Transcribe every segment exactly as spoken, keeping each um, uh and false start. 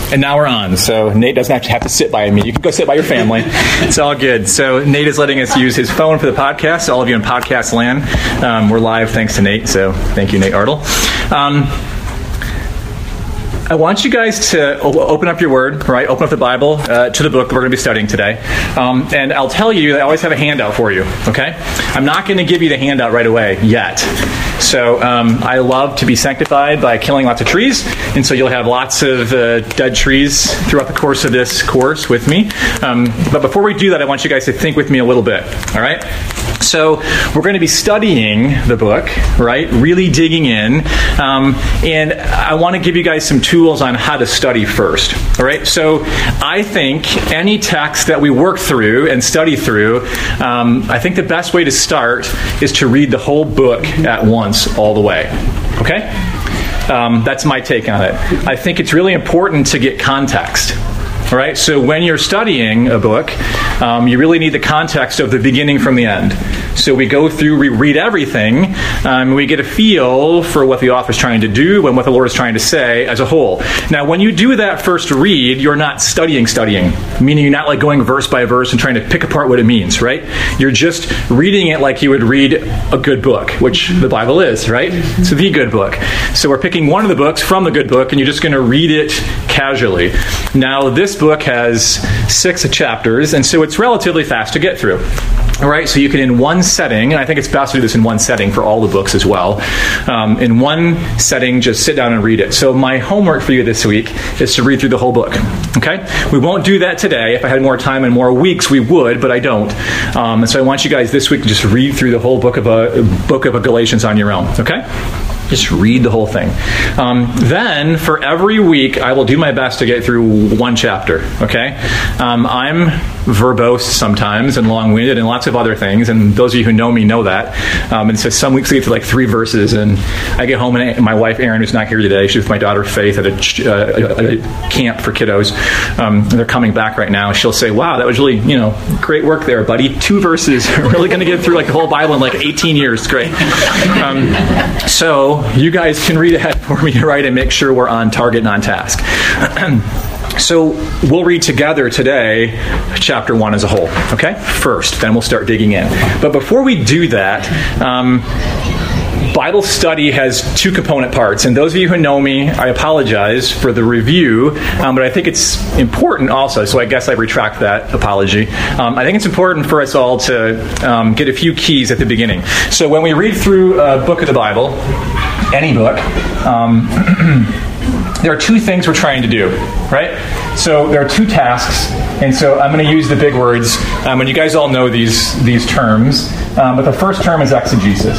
And now we're on. So Nate doesn't actually have to sit by me. You can go sit by your family. It's all good. So Nate is letting us use his phone for the podcast. All of you in podcast land, um, we're live thanks to Nate. So thank you, Nate Artle. Um, I want you guys to open up your word, right? Open up the Bible uh, to the book that we're going to be studying today. Um, and I'll tell you, I always have a handout for you, okay? I'm not going to give you the handout right away yet. So um, I love to be sanctified by killing lots of trees, and so you'll have lots of uh, dead trees throughout the course of this course with me. Um, but before we do that, I want you guys to think with me a little bit, all right? So we're going to be studying the book, right? Really digging in. Um, and I want to give you guys some tools on how to study first, all right? So I think any text that we work through and study through, um, I think the best way to start is to read the whole book at once, all the way, okay? Um, that's my take on it. I think it's really important to get context. All right, so when you're studying a book, um, you really need the context of the beginning from the end. So we go through, we read everything, um, we get a feel for what the author's trying to do and what the Lord is trying to say as a whole. Now, when you do that first read, you're not studying studying, meaning you're not like going verse by verse and trying to pick apart what it means, right? You're just reading it like you would read a good book, which the Bible is, right? It's the good book. So we're picking one of the books from the good book, and you're just going to read it casually. Now, this book has six chapters, and so it's relatively fast to get through. All right, so you can, in one setting, and I think it's best to do this in one setting for all the books as well, um, in one setting, just sit down and read it. So my homework for you this week is to read through the whole book, okay? We won't do that today. If I had more time and more weeks, we would, but I don't. Um, and so I want you guys this week to just read through the whole book of a book of a Galatians on your own, okay? Just read the whole thing. Um, then, for every week, I will do my best to get through one chapter, okay? Um, I'm verbose sometimes and long-winded and lots of other things, and those of you who know me know that. Um, and so some weeks I get through like three verses, and I get home, and my wife, Erin, who's not here today, she's with my daughter, Faith, at a, uh, a camp for kiddos. Um, they're coming back right now. She'll say, wow, that was really, you know, great work there, buddy. Two verses. We're really going to get through like the whole Bible in like eighteen years. Great. Um, so, you guys can read ahead for me, right, and make sure we're on target and on task. So we'll read together today chapter one as a whole, okay? First, then we'll start digging in. But before we do that, um, Bible study has two component parts. And those of you who know me, I apologize for the review, um, but I think it's important also, so I guess I retract that apology. Um, I think it's important for us all to um, get a few keys at the beginning. So when we read through a book of the Bible, any book, um, there are two things we're trying to do, right? So there are two tasks, and so I'm going to use the big words, um, and you guys all know these, these terms, um, but the first term is exegesis.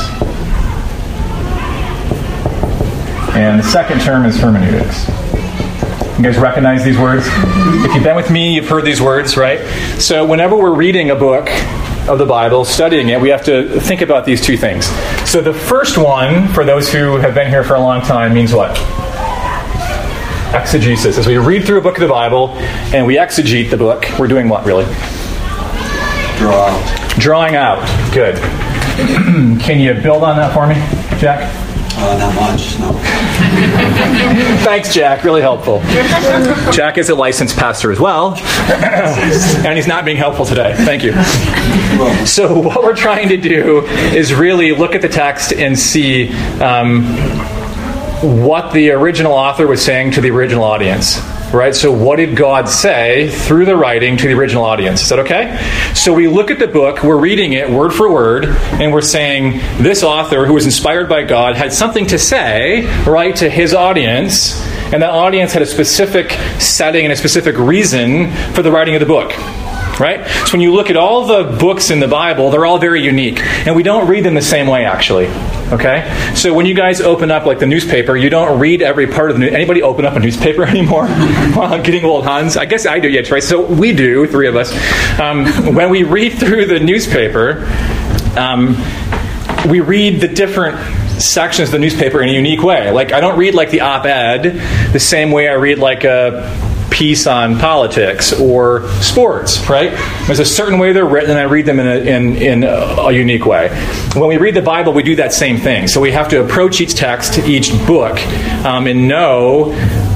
And the second term is hermeneutics. You guys recognize these words? If you've been with me, you've heard these words, right? So whenever we're reading a book of the Bible, studying it, we have to think about these two things. So the first one, for those who have been here for a long time, means what? Exegesis. As we read through a book of the Bible and we exegete the book, we're doing what, really? Draw out. Drawing out. Good. Can you build on that for me, Jack? Uh, not much, no. Thanks, Jack. Really helpful. Jack is a licensed pastor as well, and he's not being helpful today. Thank you. So what we're trying to do is really look at the text and see um, what the original author was saying to the original audience. Right? So what did God say through the writing to the original audience? Is that okay? So we look at the book, we're reading it word for word, and we're saying this author, who was inspired by God, had something to say, right, to his audience, and that audience had a specific setting and a specific reason for the writing of the book. Right? So when you look at all the books in the Bible, they're all very unique. And we don't read them the same way, actually. Okay? So when you guys open up, like, the newspaper, you don't read every part of the news. Anybody open up a newspaper anymore? Well, I'm getting old, Hans. I guess I do, yes, right? So we do, three of us. Um, when we read through the newspaper, um, we read the different sections of the newspaper in a unique way. Like, I don't read, like, the op-ed the same way I read, like, a piece on politics or sports, right? There's a certain way they're written, and I read them in a, in, in a unique way. When we read the Bible, we do that same thing. So we have to approach each text, each book, um, and know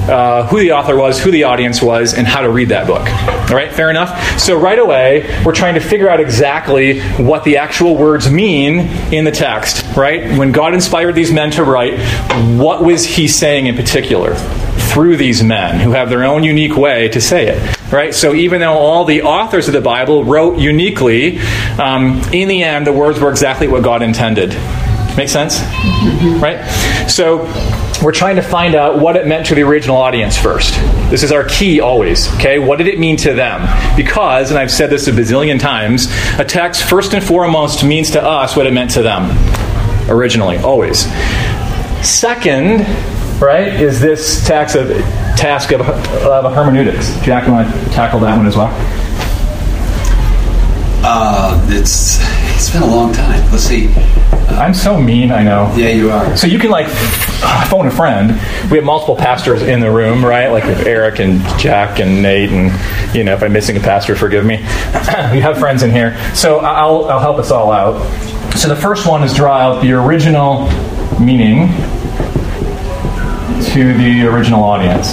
uh, who the author was, who the audience was, and how to read that book. All right, fair enough? So right away, we're trying to figure out exactly what the actual words mean in the text, right? When God inspired these men to write, what was he saying in particular through these men who have their own unique way to say it, right? So even though all the authors of the Bible wrote uniquely, um, in the end, the words were exactly what God intended. Make sense? Mm-hmm. Right? So we're trying to find out what it meant to the original audience first. This is our key always, okay? What did it mean to them? Because, and I've said this a bazillion times, a text first and foremost means to us what it meant to them originally, always. Second, right, is this task of, task of, of hermeneutics. Jack, you want to tackle that one as well? Uh, it's it's been a long time. Let's see. Uh, I'm so mean, I know. Yeah, you are. So you can like phone a friend. We have multiple pastors in the room, right? Like Eric and Jack and Nate, and you know, if I'm missing a pastor, forgive me. We have friends in here, so I'll I'll help us all out. So the first one is draw out the original meaning to the original audience.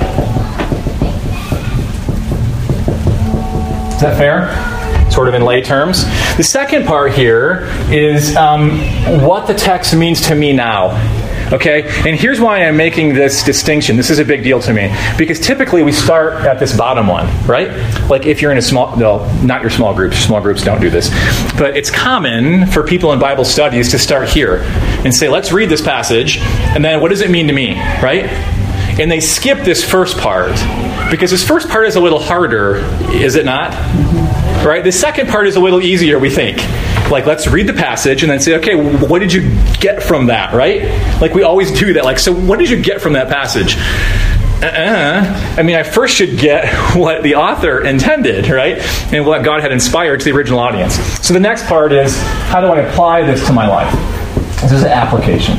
Is that fair? Sort of in lay terms. The second part here is um, what the text means to me now. Okay? And here's why I'm making this distinction. This is a big deal to me. Because typically we start at this bottom one, right? Like if you're in a small, no, not your small groups. Small groups don't do this. But it's common for people in Bible studies to start here and say, let's read this passage, and then what does it mean to me, right? And they skip this first part. Because this first part is a little harder, is it not? Right? The second part is a little easier, we think. Like, let's read the passage and then say, okay, what did you get from that, right? Like, we always do that. Like, so what did you get from that passage? Uh-uh. I mean, I first should get what the author intended, right? And what God had inspired to the original audience. So the next part is, how do I apply this to my life? This is an application.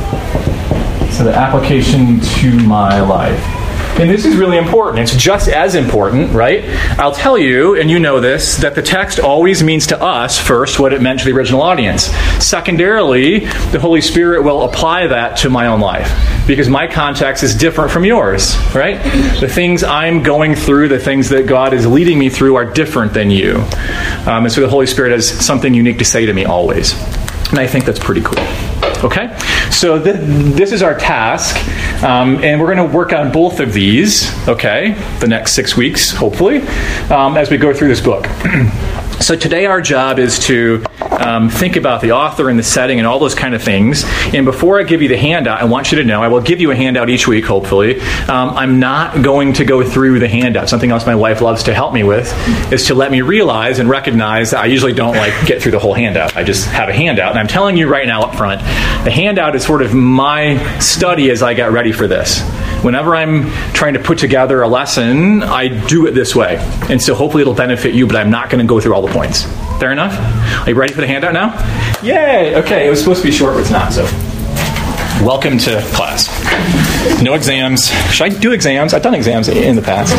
So the application to my life. And this is really important. It's just as important, right? I'll tell you, and you know this, that the text always means to us, first, what it meant to the original audience. Secondarily, the Holy Spirit will apply that to my own life. Because my context is different from yours, right? The things I'm going through, the things that God is leading me through are different than you. Um, and so the Holy Spirit has something unique to say to me always. And I think that's pretty cool. Okay? So th- this is our task. Um, and we're going to work on both of these, okay, the next six weeks, hopefully, um, as we go through this book. So today our job is to um, think about the author and the setting and all those kind of things. And before I give you the handout, I want you to know, I will give you a handout each week, hopefully. Um, I'm not going to go through the handout. Something else my wife loves to help me with is to let me realize and recognize that I usually don't like get through the whole handout. I just have a handout. And I'm telling you right now up front, the handout is sort of my study as I get ready for this. Whenever I'm trying to put together a lesson, I do it this way. And so hopefully it'll benefit you, but I'm not going to go through all the points. Fair enough? Are you ready for the handout now? Yay! Okay, it was supposed to be short, but it's not, so. Welcome to class. No exams. Should I do exams? I've done exams in the past.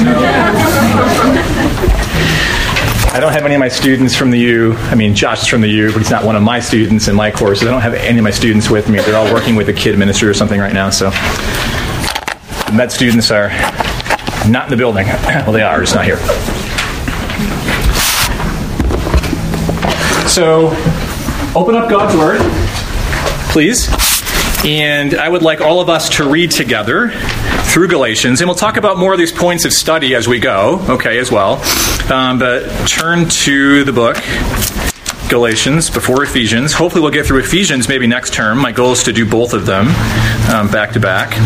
I don't have any of my students from the U. I mean, Josh is from the U, but he's not one of my students in my courses. I don't have any of my students with me. They're all working with a kid ministry or something right now, so. The med students are not in the building. Well, they are, just not here. So, open up God's Word, please. And I would like all of us to read together through Galatians. And we'll talk about more of these points of study as we go, okay, as well. Um, but turn to the book, Galatians, before Ephesians. Hopefully we'll get through Ephesians maybe next term. My goal is to do both of them um, back to back.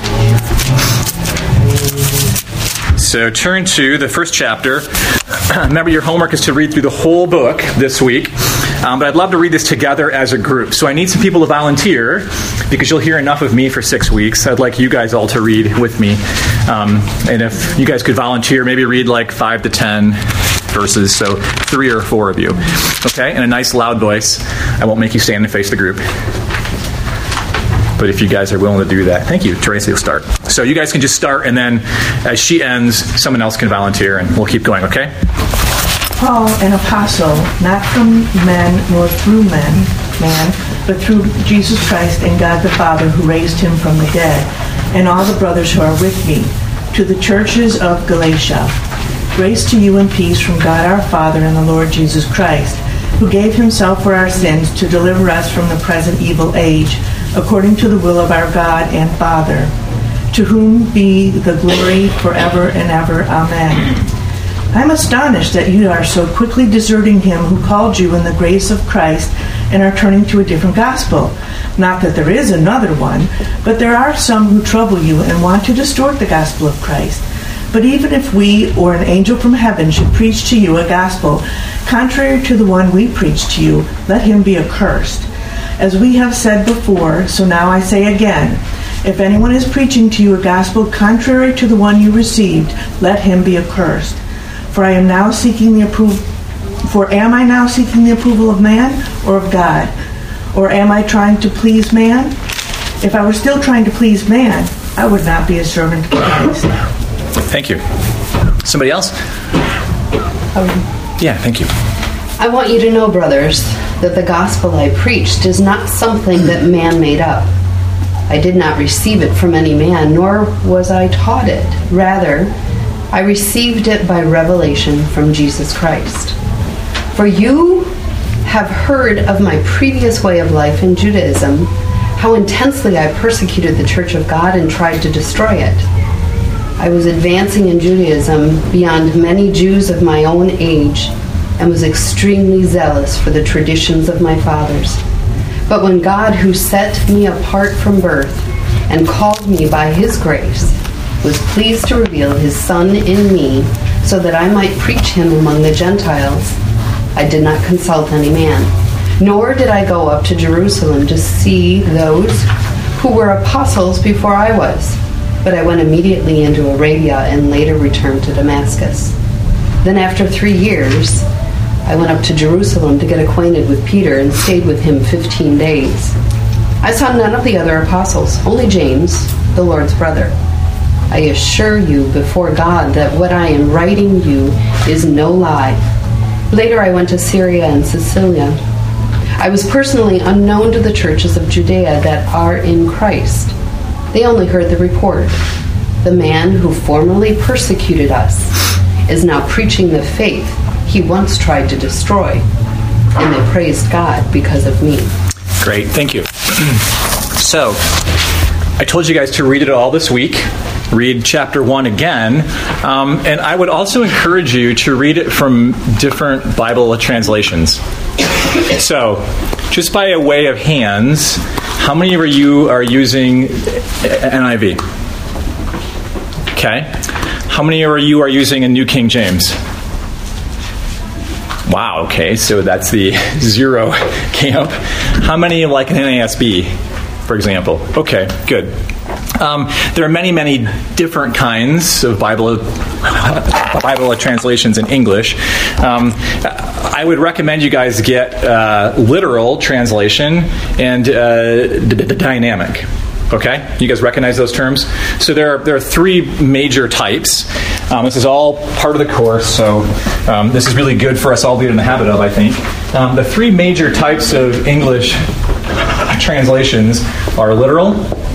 So turn to the first chapter. Remember, your homework is to read through the whole book this week. Um, but I'd love to read this together as a group. So I need some people to volunteer, because you'll hear enough of me for six weeks. I'd like you guys all to read with me. Um, and if you guys could volunteer, maybe read like five to ten verses. So three or four of you. Okay? In a nice loud voice. I won't make you stand and face the group. But if you guys are willing to do that, thank you. Tracy will start. So you guys can just start, and then as she ends, someone else can volunteer, and we'll keep going, okay? Paul, an apostle, not from men nor through men, man, but through Jesus Christ and God the Father who raised him from the dead, and all the brothers who are with me, to the churches of Galatia. Grace to you and peace from God our Father and the Lord Jesus Christ, who gave himself for our sins to deliver us from the present evil age, according to the will of our God and Father, to whom be the glory forever and ever. Amen. I am astonished that you are so quickly deserting him who called you in the grace of Christ and are turning to a different gospel. Not that there is another one, but there are some who trouble you and want to distort the gospel of Christ. But even if we or an angel from heaven should preach to you a gospel contrary to the one we preach to you, let him be accursed. As we have said before, so now I say again, if anyone is preaching to you a gospel contrary to the one you received, let him be accursed. For I am now seeking the approval. For am I now seeking the approval of man or of God? Or am I trying to please man? If I were still trying to please man, I would not be a servant of Christ. Thank you. Somebody else? Um, yeah, thank you. I want you to know, brothers, that the gospel I preached is not something that man made up. I did not receive it from any man, nor was I taught it. Rather, I received it by revelation from Jesus Christ. For you have heard of my previous way of life in Judaism, how intensely I persecuted the church of God and tried to destroy it. I was advancing in Judaism beyond many Jews of my own age and was extremely zealous for the traditions of my fathers. But when God, who set me apart from birth and called me by his grace, was pleased to reveal his Son in me so that I might preach him among the Gentiles, I did not consult any man, nor did I go up to Jerusalem to see those who were apostles before I was. But I went immediately into Arabia and later returned to Damascus. Then after three years, I went up to Jerusalem to get acquainted with Peter and stayed with him fifteen days. I saw none of the other apostles, only James, the Lord's brother. I assure you before God that what I am writing you is no lie. Later I went to Syria and Cilicia. I was personally unknown to the churches of Judea that are in Christ. They only heard the report. The man who formerly persecuted us is now preaching the faith he once tried to destroy, and they praised God because of me. Great, thank you. So, I told you guys to read it all this week. Read chapter one again. Um, and I would also encourage you to read it from different Bible translations. So, just by a way of hands, how many of you are using N I V? Okay. How many of you are using a New King James? Wow, okay, so that's the zero camp. How many like an N A S B, for example? Okay, good. Um, there are many, many different kinds of Bible Bible translations in English. Um, I would recommend you guys get uh, literal translation and uh, d- d- dynamic. Okay, you guys recognize those terms? So there are there are three major types. Um, this is all part of the course, so um, this is really good for us all to get in the habit of, I think. Um, the three major types of English translations are literal,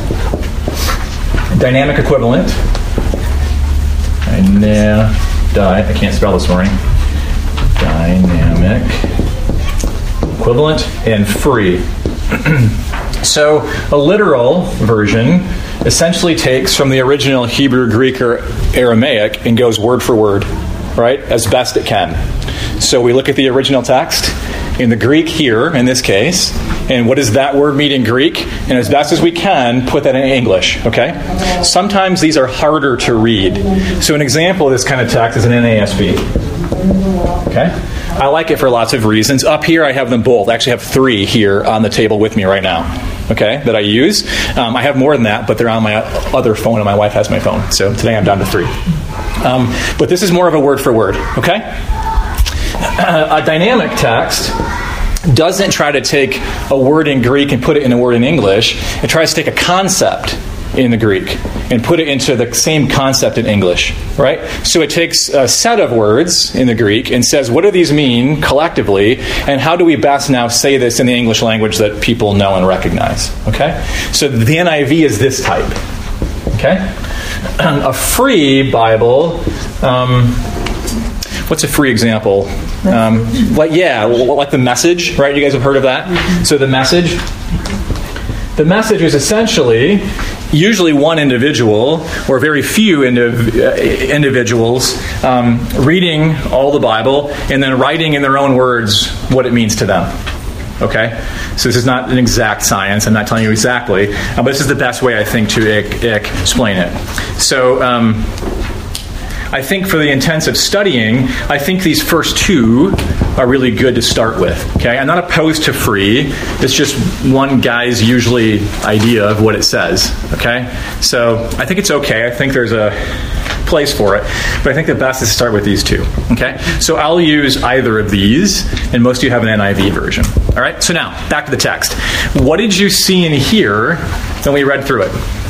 dynamic equivalent, and uh, di- I can't spell this morning. Dynamic equivalent and free. So a literal version essentially takes from the original Hebrew, Greek, or Aramaic and goes word for word, right, as best it can. So we look at the original text in the Greek here, in this case, and what does that word mean in Greek? And as best as we can, put that in English, okay? Sometimes these are harder to read. So an example of this kind of text is an N A S B, okay? I like it for lots of reasons. Up here, I have them both. I actually have three here on the table with me right now, okay, that I use. Um, I have more than that, but they're on my other phone, and my wife has my phone. So today I'm down to three. Um, but this is more of a word for word, okay? Uh, a dynamic text doesn't try to take a word in Greek and put it in a word in English. It tries to take a concept in the Greek and put it into the same concept in English, right? So it takes a set of words in the Greek and says, what do these mean collectively, and how do we best now say this in the English language that people know and recognize, okay? So the N I V is this type, okay? A free Bible, um, what's a free example? Um, like, yeah, like the Message, right? You guys have heard of that? Mm-hmm. So the Message... The Message is essentially usually one individual or very few indiv- individuals um, reading all the Bible and then writing in their own words what it means to them. Okay? So this is not an exact science. I'm not telling you exactly. Uh, but this is the best way, I think, to e- e- explain it. So... Um, I think for the intensive studying, I think these first two are really good to start with. Okay, I'm not opposed to free. It's just one guy's usually idea of what it says. Okay, so I think it's okay. I think there's a place for it, but I think the best is to start with these two. Okay, so I'll use either of these, and most of you have an N I V version. All right, so now back to the text. What did you see in here when we read through it?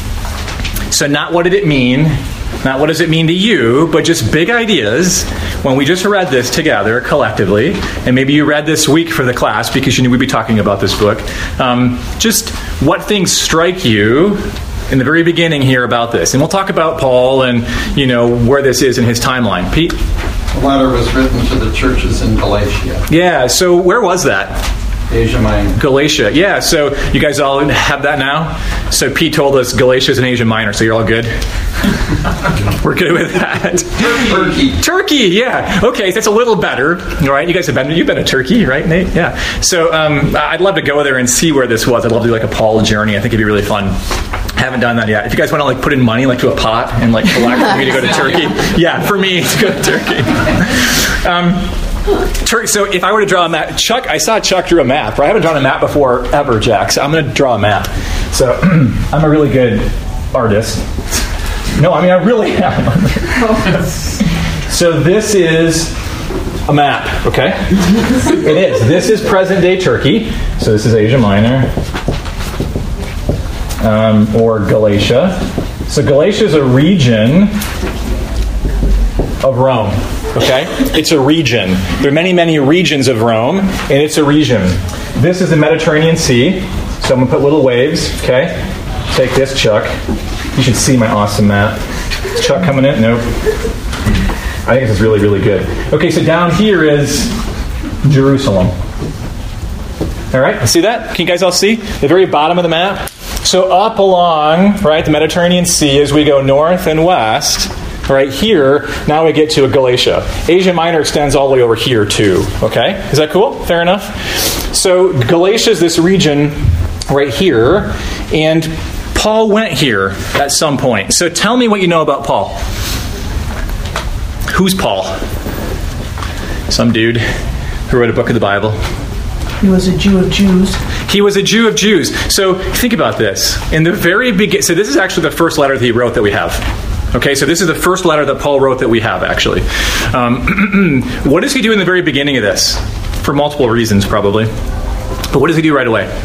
So not what did it mean. Not what does it mean to you, but just big ideas. When we just read this together collectively, and maybe you read this week for the class because you knew we'd be talking about this book, um, just what things strike you in the very beginning here about this. And we'll talk about Paul and, you know, where this is in his timeline. Pete? The letter was written to the churches in Galatia. Yeah, so where was that? Asia Minor. Galatia. Yeah, so you guys all have that now? So Pete told us Galatia is in Asia Minor, so you're all good? We're good with that. Turkey. Turkey, yeah. Okay, that's a little better. All right, you guys have been, you've been to Turkey, right, Nate? Yeah. So um, I'd love to go there and see where this was. I'd love to do like a Paul journey. I think it'd be really fun. Haven't done that yet. If you guys want to like put in money like to a pot and like collect for me to go to Turkey, yeah, for me to go to Turkey. Um, Turkey. So if I were to draw a map, Chuck, I saw Chuck drew a map. Right? I haven't drawn a map before ever, Jack. So I'm going to draw a map. So I'm a really good artist. No, I mean I really am. So this is a map. Okay, it is. This is present day Turkey. So this is Asia Minor. Um, or Galatia. So Galatia is a region of Rome. Okay? It's a region. There are many, many regions of Rome, and it's a region. This is the Mediterranean Sea. So I'm going to put little waves. Okay? Take this, Chuck. You should see my awesome map. Is Chuck coming in? Nope. I think this is really, really good. Okay, so down here is Jerusalem. All right? See that? Can you guys all see? The very bottom of the map? So up along, right, the Mediterranean Sea as we go north and west, right here, now we get to a Galatia. Asia Minor extends all the way over here too, okay? Is that cool? Fair enough? So Galatia is this region right here, and Paul went here at some point. So tell me what you know about Paul. Who's Paul? Some dude who wrote a book of the Bible. He was a Jew of Jews. He was a Jew of Jews. So think about this. In the very beginning, so this is actually the first letter that he wrote that we have. Okay, so this is the first letter that Paul wrote that we have, actually. Um, what does he do in the very beginning of this? For multiple reasons, probably. But what does he do right away?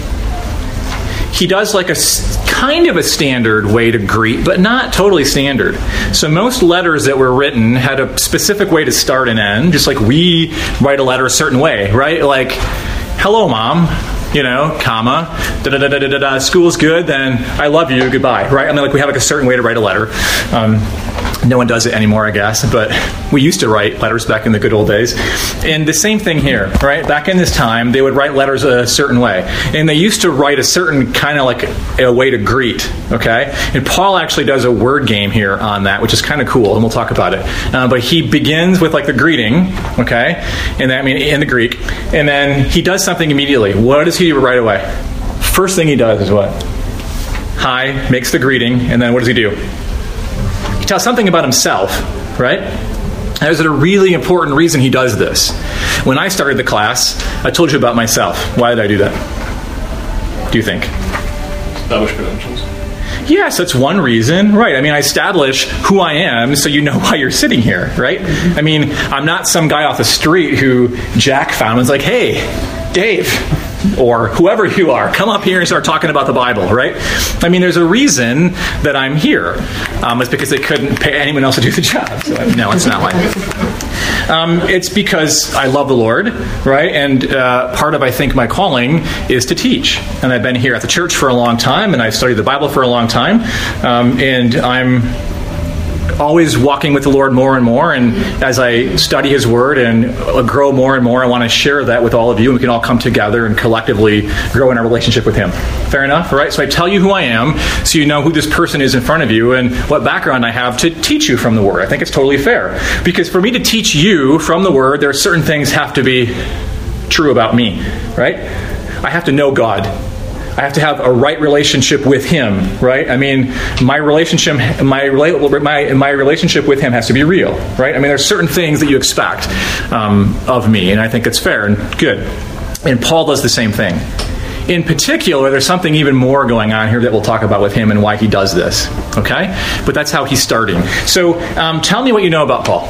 He does like a kind of a standard way to greet, but not totally standard. So most letters that were written had a specific way to start and end, just like we write a letter a certain way, right? Like, hello, Mom. You know, comma, da da da da da da. School's good, then I love you, goodbye. Right? I mean, like we have like a certain way to write a letter. Um, no one does it anymore, I guess, but we used to write letters back in the good old days. And the same thing here, right? Back in this time, they would write letters a certain way, and they used to write a certain kind of like a way to greet. Okay, and Paul actually does a word game here on that, which is kind of cool, and we'll talk about it. Uh, but he begins with like the greeting, okay, and that, I mean in the Greek, and then he does something immediately. What does he do right away? First thing he does is what? Hi, makes the greeting, and then what does he do? He tells something about himself, right? There's a really important reason he does this. When I started the class, I told you about myself. Why did I do that? Do you think? Establish credentials. Yes, that's one reason. Right. I mean, I establish who I am so you know why you're sitting here, right? Mm-hmm. I mean, I'm not some guy off the street who Jack found and was like, hey, Dave, or whoever you are, come up here and start talking about the Bible, right? I mean, there's a reason that I'm here. Um, it's because they couldn't pay anyone else to do the job. So, no, it's not like that. Um, it's because I love the Lord, right? And uh, part of, I think, my calling is to teach. And I've been here at the church for a long time, and I've studied the Bible for a long time. Um, and I'm always walking with the Lord more and more, and as I study His Word and grow more and more, I want to share that with all of you, and we can all come together and collectively grow in our relationship with Him. Fair enough, right? So I tell you who I am, so you know who this person is in front of you, and what background I have to teach you from the Word. I think it's totally fair. Because for me to teach you from the Word, there are certain things have to be true about me, right? I have to know God. I have to have a right relationship with Him, right? I mean, my relationship, my my my relationship with Him has to be real, right? I mean, there's certain things that you expect um, of me, and I think it's fair and good. And Paul does the same thing. In particular, there's something even more going on here that we'll talk about with him and why he does this, okay? But that's how he's starting. So, um, tell me what you know about Paul.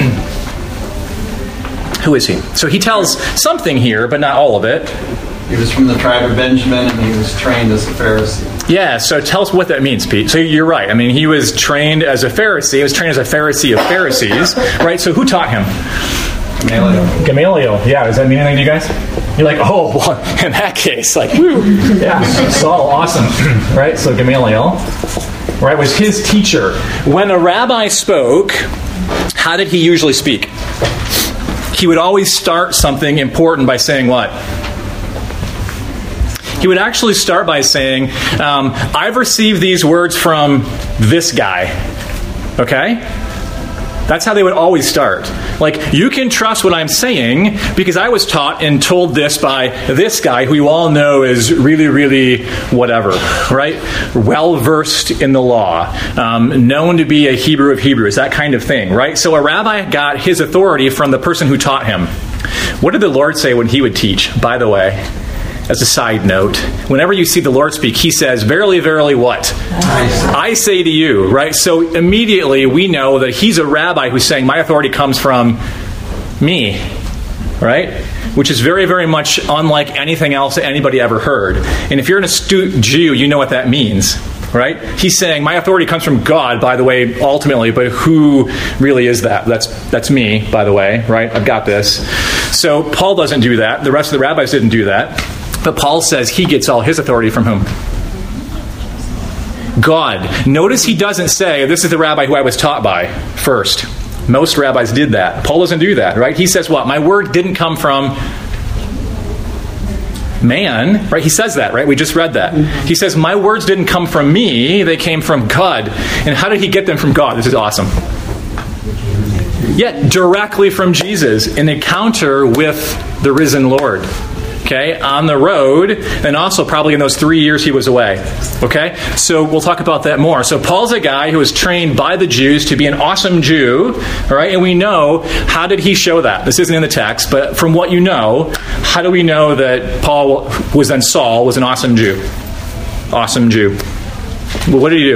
Who is he? So he tells something here, but not all of it. He was from the tribe of Benjamin, and he was trained as a Pharisee. Yeah, so tell us what that means, Pete. So you're right. I mean, he was trained as a Pharisee. He was trained as a Pharisee of Pharisees, right? So who taught him? Gamaliel. Gamaliel. Yeah, does that mean anything to you guys? You're like, oh, well, in that case, like, woo. Yeah, Saul, awesome. Right? So Gamaliel, right, was his teacher. When a rabbi spoke, how did he usually speak? He would always start something important by saying what? He would actually start by saying, um, I've received these words from this guy. Okay? That's how they would always start. Like, you can trust what I'm saying because I was taught and told this by this guy who you all know is really, really whatever, right? Well-versed in the law. Um, known to be a Hebrew of Hebrews, that kind of thing, right? So a rabbi got his authority from the person who taught him. What did the Lord say when he would teach, by the way? As a side note, whenever you see the Lord speak, He says, verily, verily, what? I say to you, right? So immediately we know that He's a rabbi who's saying, my authority comes from me, right? Which is very, very much unlike anything else that anybody ever heard. And if you're an astute Jew, you know what that means, right? He's saying, my authority comes from God, by the way, ultimately, but who really is that? That's that's me, by the way, right? I've got this. So Paul doesn't do that. The rest of the rabbis didn't do that. But Paul says he gets all his authority from whom? God. Notice he doesn't say, this is the rabbi who I was taught by first. Most rabbis did that. Paul doesn't do that, right? He says what? My word didn't come from man, right? He says that, right? We just read that. He says, my words didn't come from me, they came from God. And how did he get them from God? This is awesome. Yet, directly from Jesus, an encounter with the risen Lord. Okay, on the road, and also probably in those three years he was away. Okay, so we'll talk about that more. So Paul's a guy who was trained by the Jews to be an awesome Jew, all right? And we know, how did he show that? This isn't in the text, but from what you know, how do we know that Paul was then Saul was an awesome Jew? Awesome Jew. Well, what did he do?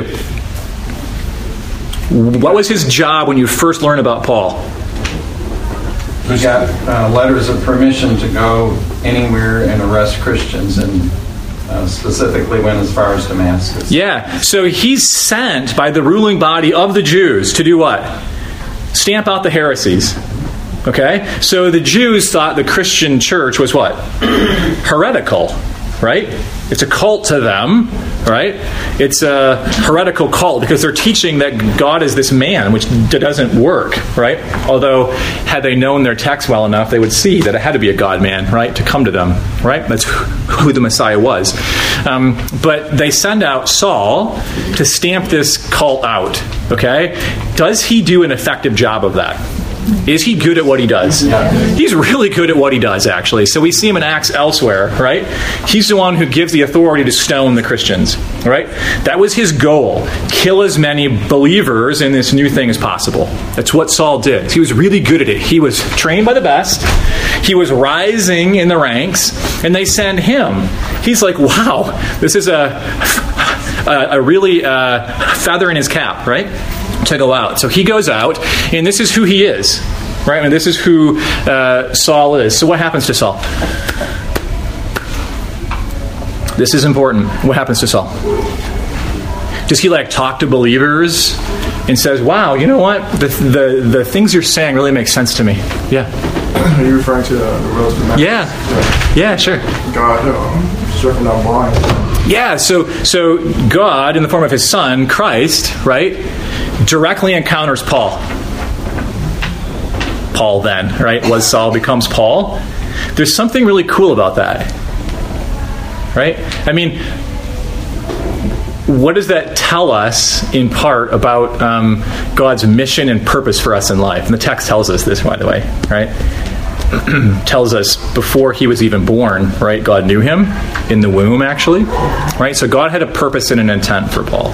What was his job when you first learn about Paul? He got uh, letters of permission to go anywhere and arrest Christians, and uh, specifically went as far as Damascus. Yeah, so he's sent by the ruling body of the Jews to do what? Stamp out the heresies. Okay? So the Jews thought the Christian church was what? Heretical, right? It's a cult to them, right? It's a heretical cult because they're teaching that God is this man, which doesn't work, right? Although, had they known their text well enough, they would see that it had to be a God man, right, to come to them, right? That's who the Messiah was. Um, but they send out Saul to stamp this cult out, okay? Does he do an effective job of that? Is he good at what he does? Yeah. He's really good at what he does, actually. So we see him in Acts elsewhere, right? He's the one who gives the authority to stone the Christians, right? That was his goal. Kill as many believers in this new thing as possible. That's what Saul did. He was really good at it. He was trained by the best. He was rising in the ranks, and they send him. He's like, wow, this is a, a, a really uh, feather in his cap, right? To go out. So he goes out, and this is who he is, right? I mean, this is who uh, Saul is. So what happens to Saul? This is important. What happens to Saul? Does he like talk to believers and says, wow, you know what? The the, the things you're saying really make sense to me. Yeah. Are you referring to the, the road to Damascus? Yeah. Yeah, sure. God uh, struck him down blind. Yeah, so so God, in the form of his son, Christ, right, directly encounters Paul. Paul then, right, was Saul, becomes Paul. There's something really cool about that. Right? I mean, what does that tell us in part about um, God's mission and purpose for us in life? And the text tells us this, by the way, right? Tells us before he was even born, right? God knew him in the womb, actually, right? So God had a purpose and an intent for Paul.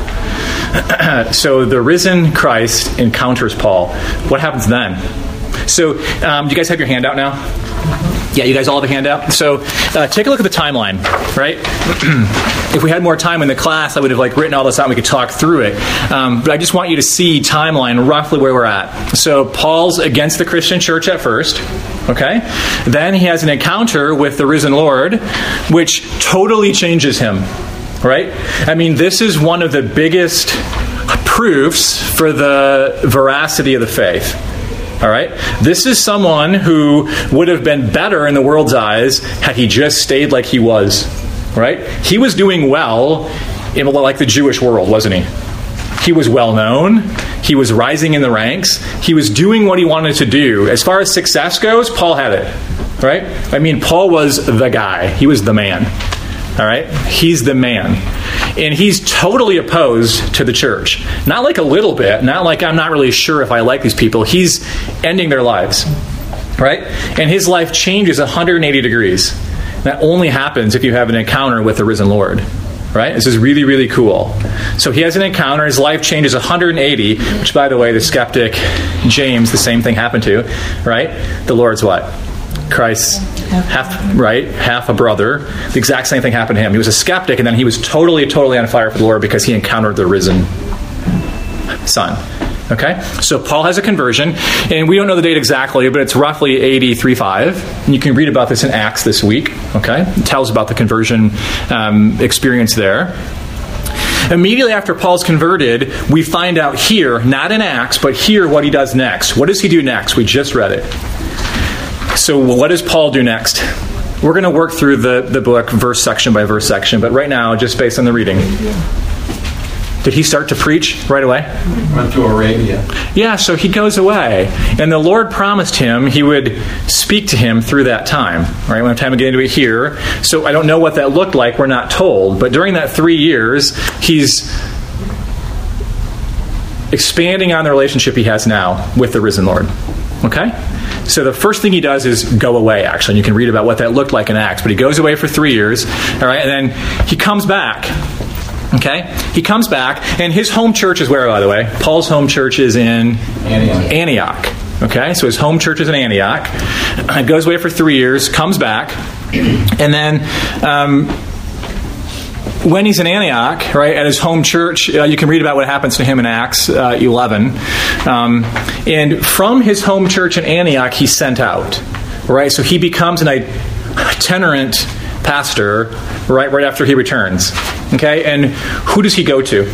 So the risen Christ encounters Paul. What happens then? So um, do you guys have your handout now? Yeah, you guys all have a handout? So uh, take a look at the timeline, right? If we had more time in the class, I would have like written all this out and we could talk through it. Um, but I just want you to see timeline roughly where we're at. So Paul's against the Christian church at first, okay? Then he has an encounter with the risen Lord, which totally changes him, right? I mean, this is one of the biggest proofs for the veracity of the faith. All right? This is someone who would have been better in the world's eyes had he just stayed like he was. Right? He was doing well in like the Jewish world, wasn't he? He was well known. He was rising in the ranks. He was doing what he wanted to do. As far as success goes, Paul had it. Right? I mean, Paul was the guy. He was the man. All right? He's the man. And he's totally opposed to the church. Not like a little bit. Not like I'm not really sure if I like these people. He's ending their lives. Right? And his life changes one hundred eighty degrees. That only happens if you have an encounter with the risen Lord. Right? This is really, really cool. So he has an encounter. His life changes one hundred eighty, which, by the way, the skeptic James, the same thing happened to. Right? The Lord's what? Christ, half right, half a brother. The exact same thing happened to him. He was a skeptic, and then he was totally, totally on fire for the Lord because he encountered the risen Son. Okay? So Paul has a conversion, and we don't know the date exactly, but it's roughly A D thirty-five. And you can read about this in Acts this week. Okay? It tells about the conversion um, experience there. Immediately after Paul's converted, we find out here, not in Acts, but here what he does next. What does he do next? We just read it. So what does Paul do next? We're going to work through the, the book verse section by verse section, but right now, just based on the reading. Did he start to preach right away? Went to Arabia. Yeah, so he goes away. And the Lord promised him he would speak to him through that time. All right, we don't have time to get into it here. So I don't know what that looked like. We're not told. But during that three years, he's expanding on the relationship he has now with the risen Lord. Okay? So the first thing he does is go away, actually. And you can read about what that looked like in Acts. But he goes away for three years. All right, and then he comes back. Okay? He comes back, and his home church is where, by the way? Paul's home church is in Antioch. Antioch. Okay? So his home church is in Antioch. He goes away for three years, comes back, and then um, when he's in Antioch, right, at his home church, uh, you can read about what happens to him in Acts uh, eleven. Um, and from his home church in Antioch, he's sent out. Right? So he becomes an itinerant pastor right right after he returns. Okay? And who does he go to?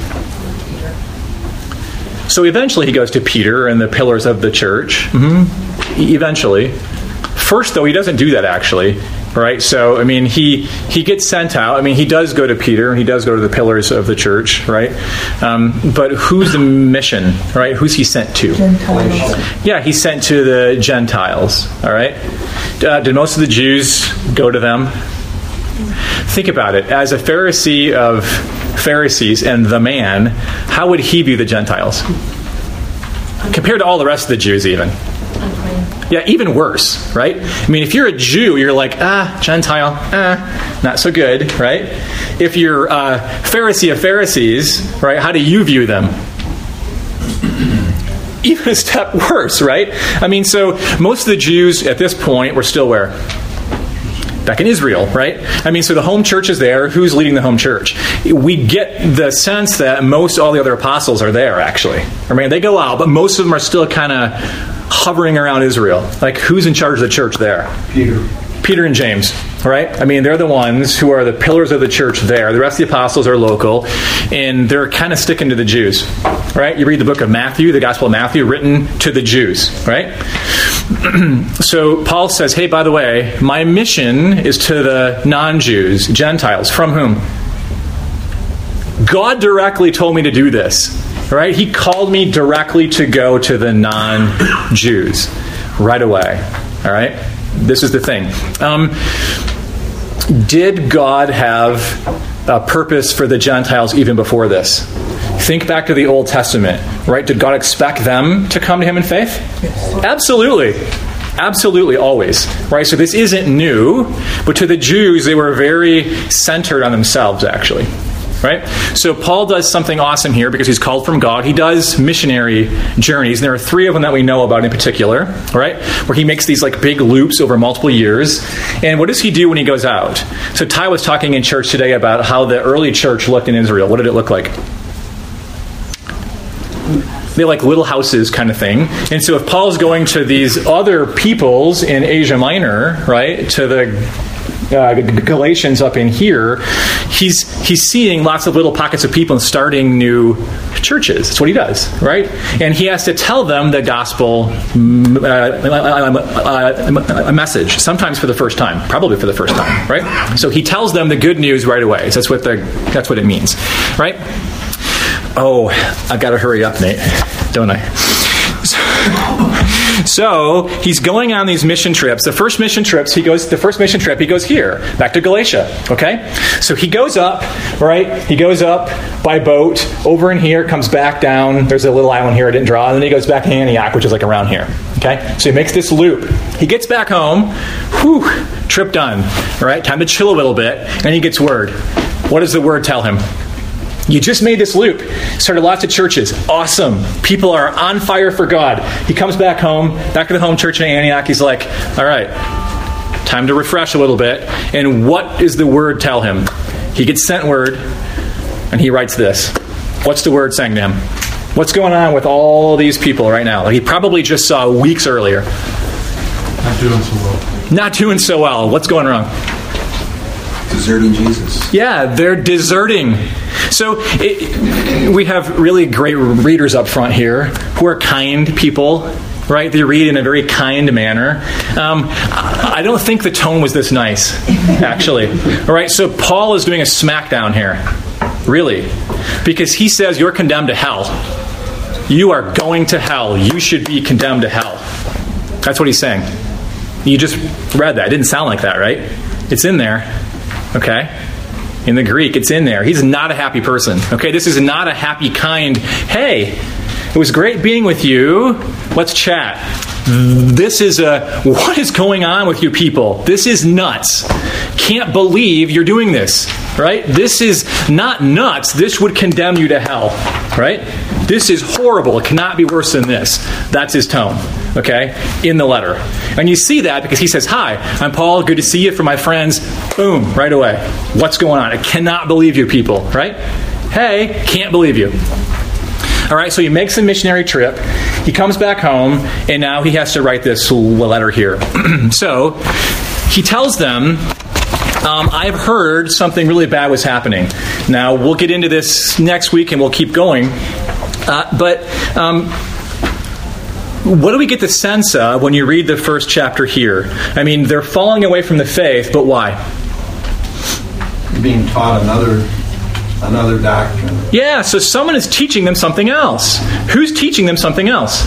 So eventually he goes to Peter and the pillars of the church. Mm-hmm. Eventually. First, though, he doesn't do that, actually. Right? So, I mean, he he gets sent out. I mean, he does go to Peter, and he does go to the pillars of the church, right? Um, but who's the mission, right? Who's he sent to? Gentiles. Yeah, he's sent to the Gentiles, all right? Uh, did most of the Jews go to them? Think about it. As a Pharisee of Pharisees and the man, how would he view the Gentiles? Compared to all the rest of the Jews, even. Yeah, even worse, right? I mean, if you're a Jew, you're like, ah, Gentile, ah, not so good, right? If you're a Pharisee of Pharisees, right, how do you view them? Even a step worse, right? I mean, so most of the Jews at this point were still where? Back in Israel, right? I mean, so the home church is there. Who's leading the home church? We get the sense that most all the other apostles are there, actually. I mean, they go out, but most of them are still kind of hovering around Israel. Like, who's in charge of the church there? Peter. Peter and James. right? I mean, they're the ones who are the pillars of the church there. The rest of the apostles are local, and they're kind of sticking to the Jews, right? You read the book of Matthew, the Gospel of Matthew, written to the Jews, right? So Paul says, hey, by the way, my mission is to the non-Jews, Gentiles. From whom? God directly told me to do this, right? He called me directly to go to the non-Jews right away, all right? This is the thing. Um, did God have a purpose for the Gentiles even before this? Think back to the Old Testament, right? Did God expect them to come to him in faith? Yes. Absolutely. Absolutely, always. Right? So this isn't new, but to the Jews, they were very centered on themselves, actually. Right? So Paul does something awesome here because he's called from God. He does missionary journeys, and there are three of them that we know about in particular, right? Where he makes these like big loops over multiple years. And what does he do when he goes out? So Ty was talking in church today about how the early church looked in Israel. What did it look like? They like little houses kind of thing. And so if Paul's going to these other peoples in Asia Minor, right, to the uh, Galatians up in here, he's he's seeing lots of little pockets of people and starting new churches. That's what he does, right? And he has to tell them the gospel uh, a message, sometimes for the first time, probably for the first time, right? So he tells them the good news right away. So that's what the that's what it means, right? Oh, I've got to hurry up, Nate, don't I? So, so he's going on these mission trips. The first mission trips, he goes. The first mission trip, he goes here, back to Galatia. Okay, so he goes up, right? He goes up by boat over in here, comes back down. There's a little island here I didn't draw, and then he goes back to Antioch, which is like around here. Okay, so he makes this loop. He gets back home. Whew, trip done. All right, time to chill a little bit, and he gets word. What does the word tell him? You just made this loop. Started lots of churches. Awesome. People are on fire for God. He comes back home, back to the home church in Antioch. He's like, all right, time to refresh a little bit. And what does the word tell him? He gets sent word, and he writes this. What's the word saying to him? What's going on with all these people right now? Like he probably just saw weeks earlier. Not doing so well. Not doing so well. What's going wrong? Deserting Jesus. Yeah, they're deserting. So it, we have really great readers up front here who are kind people, right? They read in a very kind manner. Um, I don't think the tone was this nice, actually. All right, so Paul is doing a smackdown here, really, because he says you're condemned to hell. You are going to hell. You should be condemned to hell. That's what he's saying. You just read that. It didn't sound like that, right? It's in there. Okay? In the Greek, it's in there. He's not a happy person. Okay? This is not a happy, kind, hey, it was great being with you. Let's chat. This is a, what is going on with you people? This is nuts. Can't believe you're doing this. Right? This is not nuts. This would condemn you to hell. Right? This is horrible. It cannot be worse than this. That's his tone. Okay? In the letter. And you see that because he says, hi, I'm Paul. Good to see you. For my friends. Boom. Right away. What's going on? I cannot believe you people. Right? Hey, can't believe you. All right, so he makes a missionary trip. He comes back home, and now he has to write this letter here. So he tells them, um, I've heard something really bad was happening. Now, we'll get into this next week, and we'll keep going. Uh, but um, what do we get the sense of when you read the first chapter here? I mean, they're falling away from the faith, but why? Being taught another... Another doctrine. Yeah, so someone is teaching them something else. Who's teaching them something else?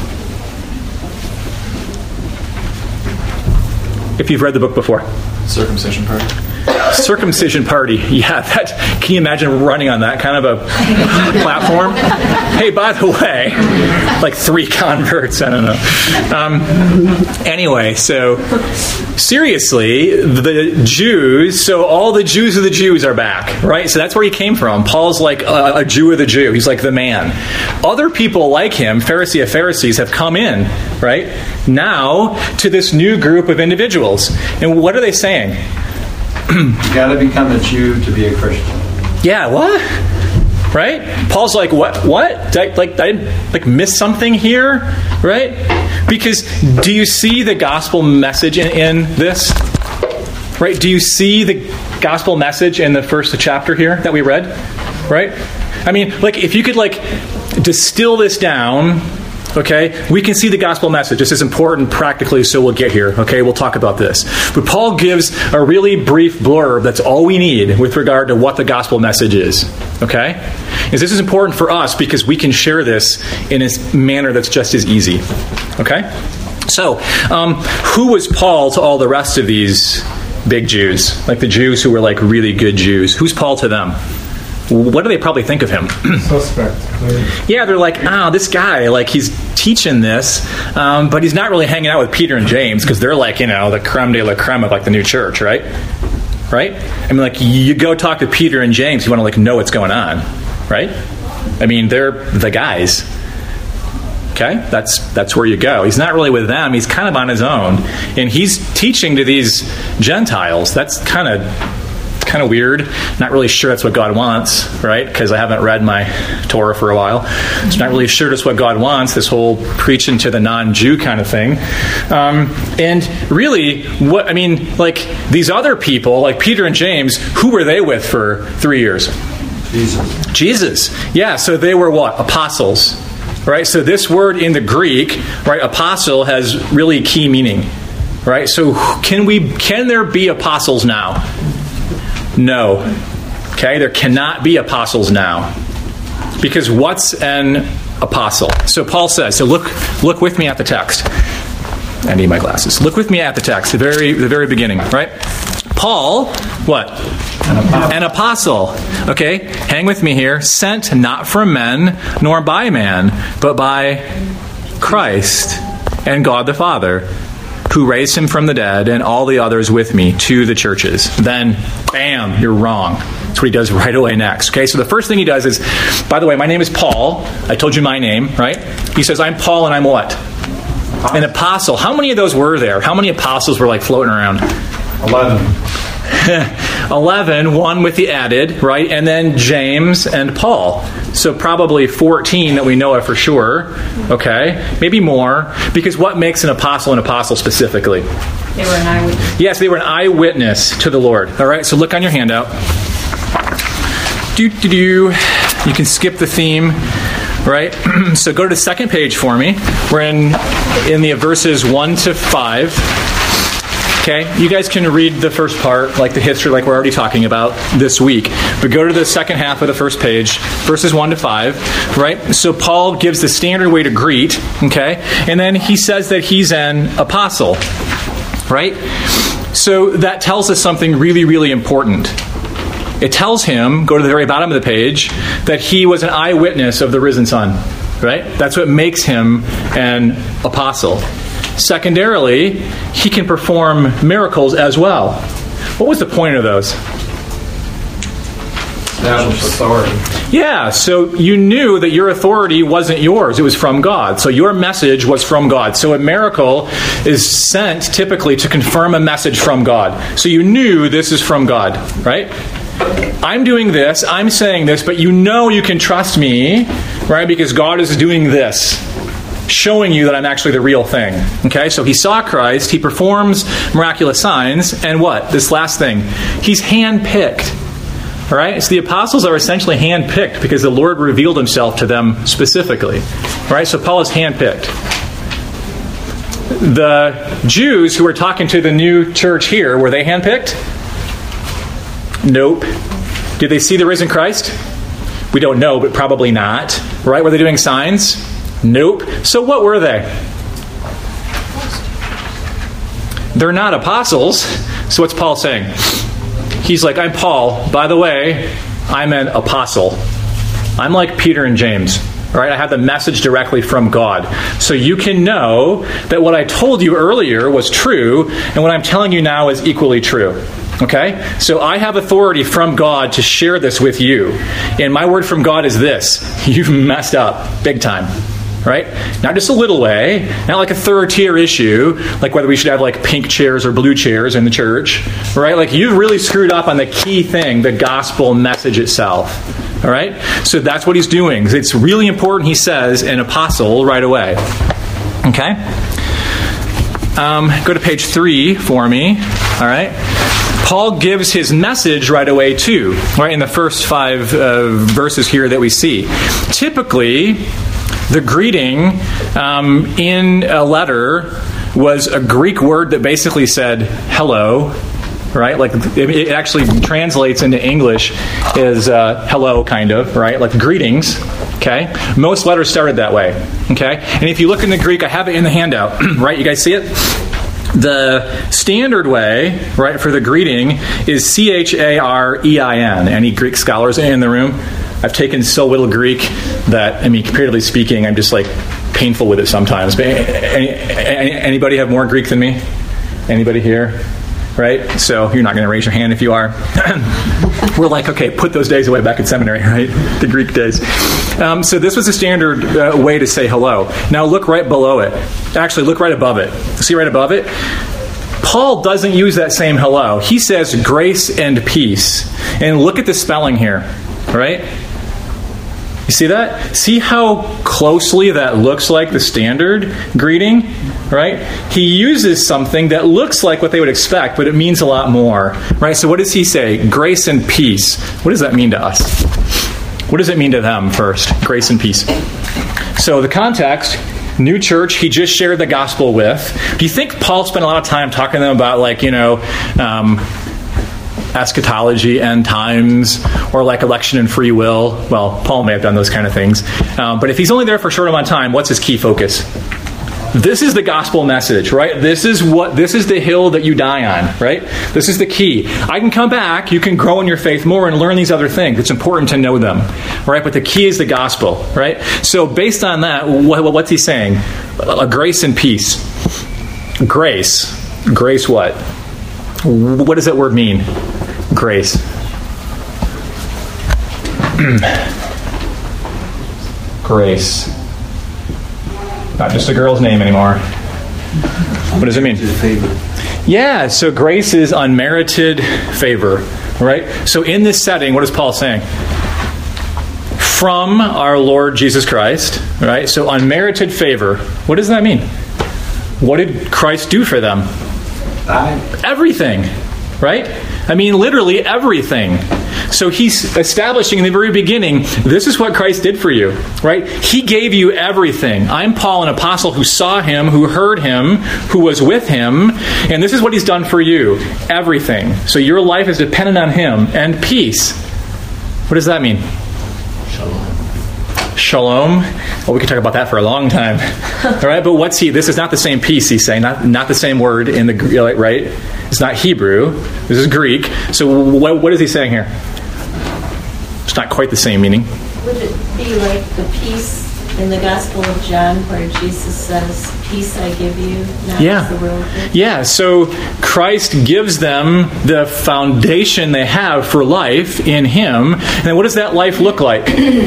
If you've read the book before. Circumcision party. Circumcision party. Yeah, that. Can you imagine running on that kind of a platform? Hey, by the way, like three converts. I don't know. Um, anyway, so seriously, the Jews. So all the Jews of the Jews are back, right? So that's where he came from. Paul's like a, a Jew of the Jew. He's like the man. Other people like him, Pharisee of Pharisees, have come in, right? Now to this new group of individuals, and what are they saying? You got to become a Jew to be a Christian. Yeah, what? Right? Paul's like, what? What? Did I, like, I didn't like miss something here, right? Because do you see the gospel message in, in this? right? Do you see the gospel message in the first chapter here that we read? Right? I mean, like, if you could, like, distill this down, okay, we can see the gospel message. This is important practically, so we'll get here, okay? We'll talk about this. But Paul gives a really brief blurb. That's all we need with regard to what the gospel message is, okay? And this is important for us because we can share this in a manner that's just as easy, okay? So, um, who was Paul to all the rest of these big Jews? Like the Jews who were, like, really good Jews. Who's Paul to them? What do they probably think of him? Suspect. Yeah, they're like, oh, this guy, like, he's teaching this, um, but he's not really hanging out with Peter and James because they're like, you know, the creme de la creme of, like, the new church, right? Right? I mean, like, you go talk to Peter and James, you want to, like, know what's going on, right? I mean, they're the guys. Okay? That's that's where you go. He's not really with them. He's kind of on his own. And he's teaching to these Gentiles. That's kind of... kind of weird. Not really sure that's what God wants, right? Because I haven't read my Torah for a while. So not really sure that's what God wants, this whole preaching to the non-Jew kind of thing. Um, and really, what I mean, like, these other people, like Peter and James, who were they with for three years? Jesus. Jesus. Yeah, so they were what? Apostles. Right? So this word in the Greek, right, apostle, has really key meaning. Right? So can we? Can there be apostles now? No. Okay, there cannot be apostles now. Because what's an apostle? So Paul says, so look look with me at the text. I need my glasses. Look with me at the text, the very the very beginning, right? Paul, what? An apostle. An apostle. Okay, hang with me here. Sent not from men, nor by man, but by Christ and God the Father, who raised him from the dead, and all the others with me, to the churches. Then, bam, you're wrong. That's what he does right away next. Okay, so the first thing he does is, by the way, my name is Paul. I told you my name, right? He says, I'm Paul, and I'm what? An apostle. How many of those were there? How many apostles were, like, floating around? Eleven. Eleven, one with the added, right? And then James and Paul. So probably fourteen that we know of for sure. Okay? Maybe more. Because what makes an apostle an apostle specifically? They were an eyewitness. Yes, they were an eyewitness to the Lord. All right, so look on your handout. Do, do, do. You can skip the theme, right? So go to the second page for me. We're in, in the verses one to five. Okay, you guys can read the first part, like the history, like we're already talking about this week. But go to the second half of the first page, verses one to five, right? So Paul gives the standard way to greet, okay? And then he says that he's an apostle, right? So that tells us something really, really important. It tells him, go to the very bottom of the page, that he was an eyewitness of the risen Son, right? That's what makes him an apostle. Secondarily, he can perform miracles as well. What was the point of those? Established authority. Yeah, so you knew that your authority wasn't yours. It was from God. So your message was from God. So a miracle is sent typically to confirm a message from God. So you knew this is from God, right? I'm doing this, I'm saying this, but you know you can trust me, right? Because God is doing this, showing you that I'm actually the real thing. Okay, so he saw Christ, he performs miraculous signs, and what? This last thing, he's handpicked. All right, so the apostles are essentially handpicked because the Lord revealed himself to them specifically. All right, so Paul is handpicked. The Jews who were talking to the new church here, were they handpicked? Nope. Did they see the risen Christ? We don't know, but probably not. Right? Were they doing signs? Nope. So what were they? They're not apostles. So what's Paul saying? He's like, I'm Paul. By the way, I'm an apostle. I'm like Peter and James. Right? I have the message directly from God. So you can know that what I told you earlier was true, and what I'm telling you now is equally true. Okay? So I have authority from God to share this with you. And my word from God is this. You've messed up big time. Right? Not just a little way, not like a third tier issue, like whether we should have like pink chairs or blue chairs in the church. Right? Like you've really screwed up on the key thing, the gospel message itself. All right? So that's what he's doing. It's really important, he says, an apostle right away. Okay? Um, go to page three for me. All right? Paul gives his message right away too, right in the first five uh, verses here that we see. Typically, the greeting um, in a letter was a Greek word that basically said hello, right? Like it actually translates into English as uh, hello, kind of, right? Like greetings, okay? Most letters started that way, okay? And if you look in the Greek, I have it in the handout, right? You guys see it? The standard way, right, for the greeting is C H A R E I N. Any Greek scholars in the room? I've taken so little Greek that, I mean, comparatively speaking, I'm just like painful with it sometimes. But any, any, anybody have more Greek than me? Anybody here? Right? So you're not going to raise your hand if you are. We're like, okay, put those days away back in seminary, right? The Greek days. Um, so this was a standard uh, way to say hello. Now look right below it. Actually, look right above it. See right above it? Paul doesn't use that same hello. He says grace and peace. And look at the spelling here, right? You see that? See how closely that looks like the standard greeting, right? He uses something that looks like what they would expect, but it means a lot more, right? So what does he say? Grace and peace. What does that mean to us? What does it mean to them first? Grace and peace. So the context, new church, he just shared the gospel with. Do you think Paul spent a lot of time talking to them about, like, you know, um, eschatology, end times, or like election and free will? Well, Paul may have done those kind of things. Um, but if he's only there for a short amount of time, what's his key focus? This is the gospel message, right? This is what this is the hill that you die on, right? This is the key. I can come back, you can grow in your faith more and learn these other things. It's important to know them, right? But the key is the gospel, right? So based on that, what, what's he saying? A grace and peace. Grace. Grace what? What does that word mean? Grace. Grace. Not just a girl's name anymore. What does it mean? Yeah, so grace is unmerited favor, right? So in this setting, what is Paul saying? From our Lord Jesus Christ, right? So unmerited favor. What does that mean? What did Christ do for them? Everything, right? I mean, literally everything. So he's establishing in the very beginning, this is what Christ did for you, right? He gave you everything. I'm Paul, an apostle who saw him, who heard him, who was with him, and this is what he's done for you. Everything. So your life is dependent on him. And peace. What does that mean? Shalom. Shalom. Well, we could talk about that for a long time. All right, but what's he? This is not the same peace, he's saying. Not, not the same word in the, right? It's not Hebrew. This is Greek. So what, what is he saying here? It's not quite the same meaning. Would it be like the peace in the Gospel of John where Jesus says, peace I give you, not yeah. as the world gives? Yeah, so Christ gives them the foundation they have for life in him. And then what does that life look like?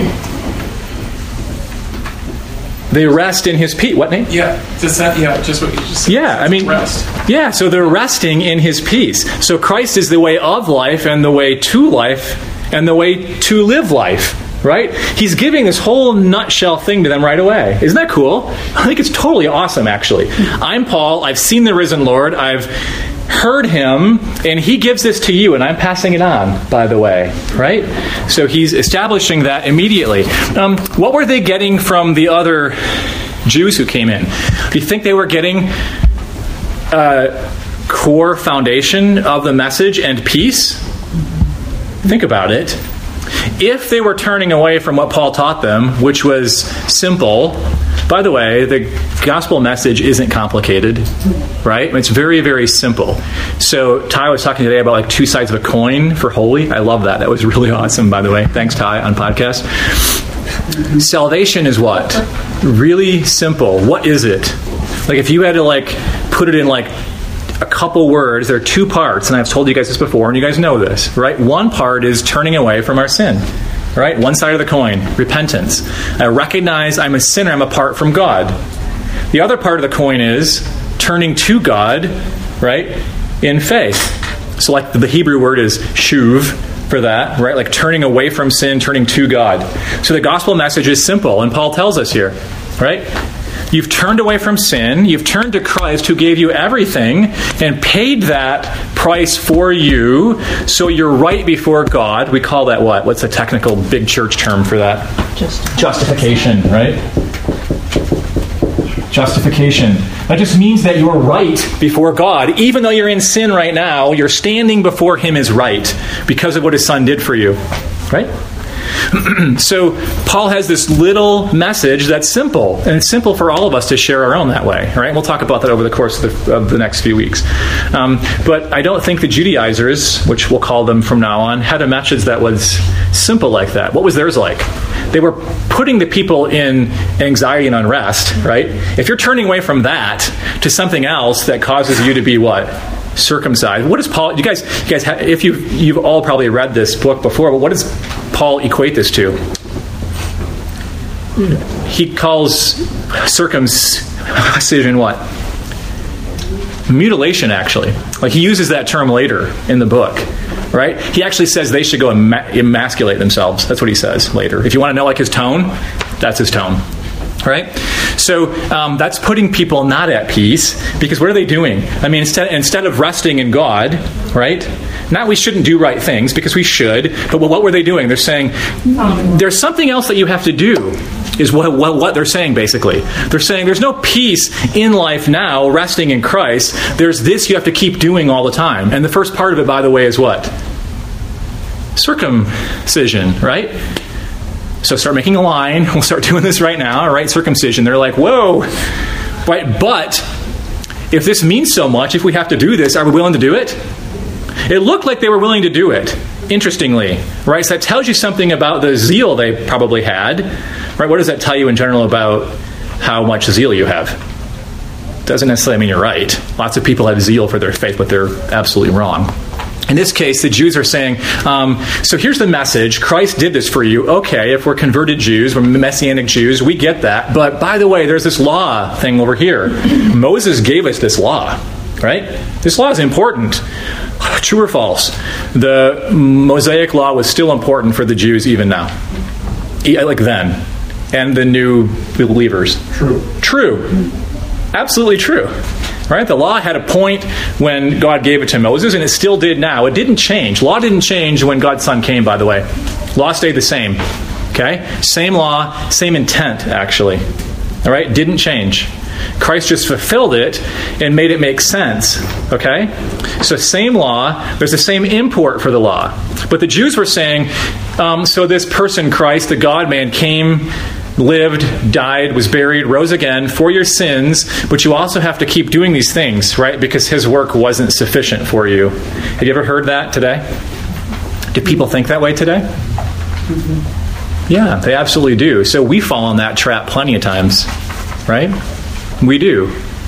They rest in his peace. What, Nate? Yeah, just that, yeah, just what you just said. Yeah, I mean, rest. Yeah, so they're resting in his peace. So Christ is the way of life and the way to life and the way to live life, right? He's giving this whole nutshell thing to them right away. Isn't that cool? I think it's totally awesome, actually. I'm Paul. I've seen the risen Lord. I've heard him, and he gives this to you, and I'm passing it on, by the way, right? So he's establishing that immediately. Um, what were they getting from the other Jews who came in? Do you think they were getting a core foundation of the message and peace? Think about it. If they were turning away from what Paul taught them, which was simple, by the way, the gospel message isn't complicated, right? It's very, very simple. So Ty was talking today about like two sides of a coin for holy. I love that. That was really awesome, by the way. Thanks, Ty, on podcast. Salvation is what? Really simple. What is it? Like if you had to like put it in like a couple words, there are two parts, and I've told you guys this before, and you guys know this, right? One part is turning away from our sin, right? One side of the coin, repentance. I recognize I'm a sinner, I'm apart from God. The other part of the coin is turning to God, right, in faith. So like the Hebrew word is shuv for that, right? Like turning away from sin, turning to God. So the gospel message is simple, and Paul tells us here, right? You've turned away from sin. You've turned to Christ, who gave you everything and paid that price for you, so you're right before God. We call that what? What's a technical big church term for that? Just Justification, right? Justification. That just means that you're right before God. Even though you're in sin right now, you're standing before Him as right because of what His Son did for you. Right? So Paul has this little message that's simple, and it's simple for all of us to share our own that way. Right? We'll talk about that over the course of the, of the next few weeks. Um, but I don't think the Judaizers, which we'll call them from now on, had a message that was simple like that. What was theirs like? They were putting the people in anxiety and unrest, right? If you're turning away from that to something else that causes you to be what? Circumcised. What does Paul, you guys, you guys have, if you've, you've all probably read this book before, but what does Paul equate this to? He calls circumcision what? Mutilation, actually. Like, he uses that term later in the book. Right? He actually says they should go and ema- emasculate themselves. That's what he says later. If you want to know like his tone, that's his tone. Right? So um, that's putting people not at peace, because what are they doing? I mean, instead instead of resting in God, right? Not we shouldn't do right things, because we should, but what were they doing? They're saying there's something else that you have to do. Is what, what what they're saying, basically. They're saying there's no peace in life now, resting in Christ. There's this you have to keep doing all the time. And the first part of it, by the way, is what? Circumcision, right? So start making a line. We'll start doing this right now, all right? Circumcision. They're like, whoa. Right? But if this means so much, if we have to do this, are we willing to do it? It looked like they were willing to do it, interestingly, right? So that tells you something about the zeal they probably had, right? What does that tell you in general about how much zeal you have? Doesn't necessarily mean you're right. Lots of people have zeal for their faith, but they're absolutely wrong. In this case, the Jews are saying, um, so here's the message. Christ did this for you. Okay, if we're converted Jews, we're Messianic Jews, we get that. But by the way, there's this law thing over here. Moses gave us this law, right? This law is important. True or false? The Mosaic law was still important for the Jews even now. Like then. And the new believers. True. True. Absolutely true. Right? The law had a point when God gave it to Moses, and it still did now. It didn't change. Law didn't change when God's Son came, by the way. Law stayed the same. Okay? Same law, same intent, actually. All right? Didn't change. Christ just fulfilled it and made it make sense. Okay? So same law, there's the same import for the law. But the Jews were saying, um, so this person, Christ, the God-man, came, lived, died, was buried, rose again for your sins, but you also have to keep doing these things, right? Because his work wasn't sufficient for you. Have you ever heard that today? Do people think that way today? Mm-hmm. Yeah, they absolutely do. So we fall in that trap plenty of times, right? We do.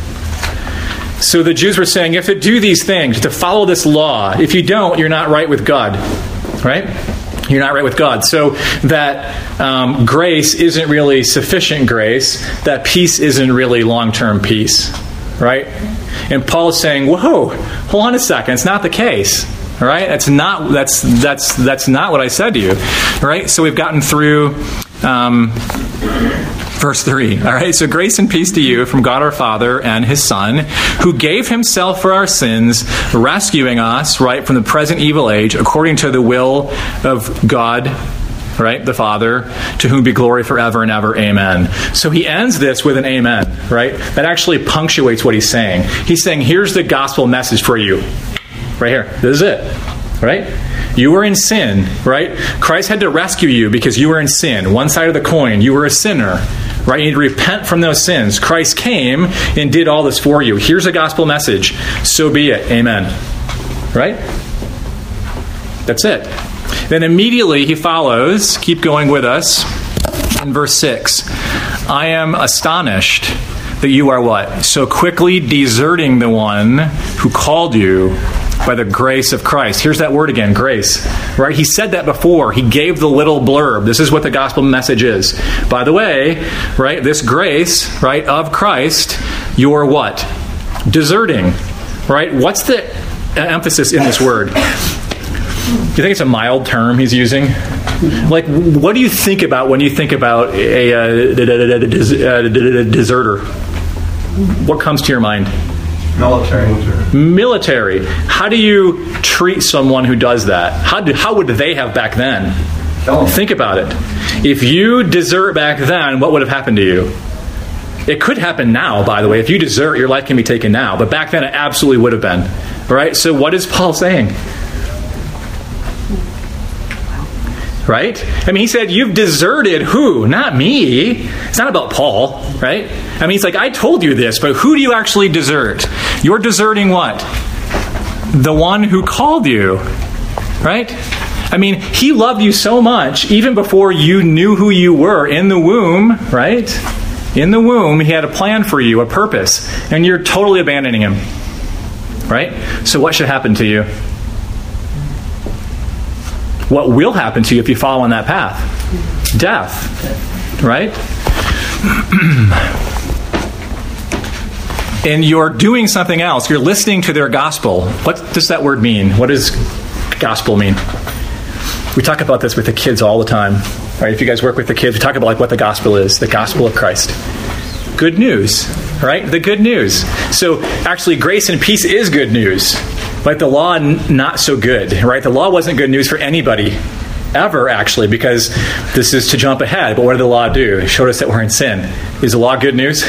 So the Jews were saying, you have to do these things, to follow this law. If you don't, you're not right with God, right? You're not right with God. So that um, grace isn't really sufficient grace. That peace isn't really long-term peace, right? And Paul's saying, "Whoa, hold on a second. It's not the case, all right? That's not that's that's that's not what I said to you, all right?" So we've gotten through um, verse three. All right. So grace and peace to you from God our Father and His Son, who gave Himself for our sins, rescuing us, right, from the present evil age, according to the will of God, right, the Father, to whom be glory forever and ever. Amen. So he ends this with an amen, right? That actually punctuates what he's saying. He's saying, here's the gospel message for you. Right here. This is it. Right? You were in sin, right? Christ had to rescue you because you were in sin. One side of the coin, you were a sinner. Right? You need to repent from those sins. Christ came and did all this for you. Here's a gospel message. So be it. Amen. Right? That's it. Then immediately he follows, keep going with us, in verse six. I am astonished that you are what? So quickly deserting the one who called you by the grace of Christ. Here's that word again, grace. Right? He said that before. He gave the little blurb. This is what the gospel message is. By the way, right, this grace, right, of Christ, you're what? Deserting. Right? What's the emphasis in this word? Do you think it's a mild term he's using? Like, what do you think about when you think about a, a, a deserter? What comes to your mind? Military. Military. How do you treat someone who does that? How do, how would they have back then? Think about it. If you desert back then, what would have happened to you? It could happen now, by the way. If you desert, your life can be taken now. But back then, it absolutely would have been. All right? So what is Paul saying? Right? I mean, he said, you've deserted who? Not me. It's not about Paul, right? I mean, he's like, I told you this, but who do you actually desert? You're deserting what? The one who called you, right? I mean, he loved you so much, even before you knew who you were in the womb, right? In the womb, he had a plan for you, a purpose, and you're totally abandoning him, right? So what should happen to you? What will happen to you if you follow on that path? Death, right? And you're doing something else. You're listening to their gospel. What does that word mean? What does gospel mean? We talk about this with the kids all the time. Right? If you guys work with the kids, we talk about like what the gospel is, the gospel of Christ. Good news, right? The good news. So actually, grace and peace is good news. Like the law, n- not so good, right? The law wasn't good news for anybody, ever, actually, because this is to jump ahead. But what did the law do? It showed us that we're in sin. Is the law good news?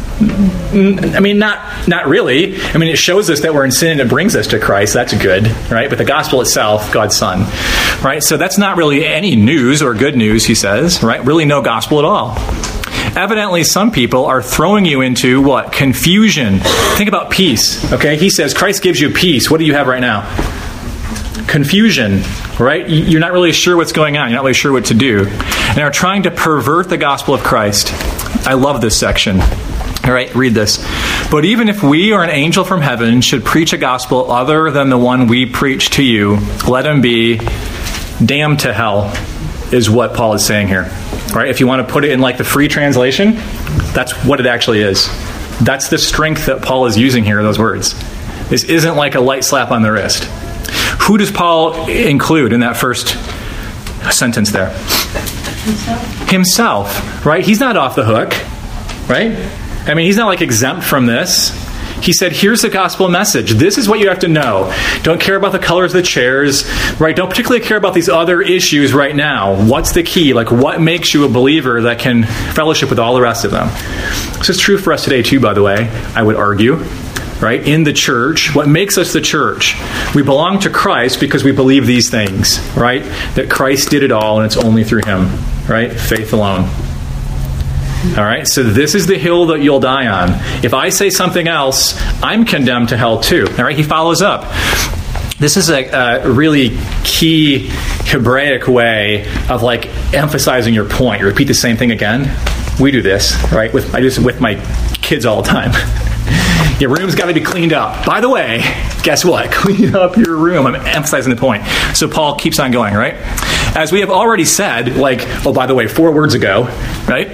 I mean, not not really. I mean, it shows us that we're in sin and it brings us to Christ. That's good, right? But the gospel itself, God's Son, right? So that's not really any news or good news, he says, right? Really no gospel at all. Evidently, some people are throwing you into what? Confusion. Think about peace, okay? He says, Christ gives you peace. What do you have right now? Confusion, right? You're not really sure what's going on. You're not really sure what to do. And they're trying to pervert the gospel of Christ. I love this section. All right, read this. But even if we or an angel from heaven should preach a gospel other than the one we preach to you, let him be damned to hell, is what Paul is saying here. All right, if you want to put it in like the free translation, that's what it actually is. That's the strength that Paul is using here, those words. This isn't like a light slap on the wrist. Who does Paul include in that first sentence there? Himself. Himself, right? He's not off the hook, right? I mean, he's not like exempt from this. He said, here's the gospel message. This is what you have to know. Don't care about the colors of the chairs, right? Don't particularly care about these other issues right now. What's the key? Like, what makes you a believer that can fellowship with all the rest of them? This is true for us today, too, by the way, I would argue, right? In the church, what makes us the church? We belong to Christ because we believe these things, right? That Christ did it all and it's only through him, right? Faith alone. All right, so this is the hill that you'll die on. If I say something else, I'm condemned to hell too. All right, he follows up. This is a, a really key Hebraic way of like emphasizing your point. You repeat the same thing again. We do this, right? With I do this with my kids all the time. Your room's got to be cleaned up. By the way, guess what? Clean up your room. I'm emphasizing the point. So Paul keeps on going, right? As we have already said, like, oh, by the way, four words ago, right?